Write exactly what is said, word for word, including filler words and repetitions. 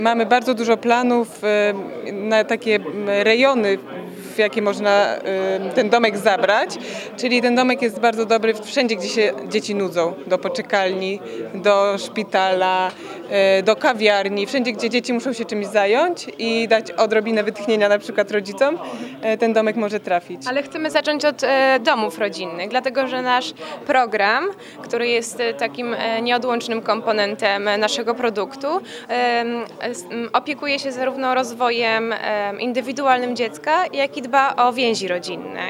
Mamy bardzo dużo planów e, na takie rejony, w jakie można e, ten domek zabrać. Czyli ten domek jest bardzo dobry wszędzie, gdzie się dzieci nudzą. Do poczekalni, do szpitala, e, do kawiarni. Wszędzie, gdzie dzieci muszą się czymś zająć i dać odrobinę wytchnienia na przykład rodzicom, e, ten domek może trafić. Ale chcemy zacząć od e, domów rodzinnych, dlatego że nasz program, który jest e, takim e, nieodłącznym komponentem naszego produktu, e, s- m, opiekuje się zarówno rozwojem e, indywidualnym dziecka, jak i dba o więzi rodzinne.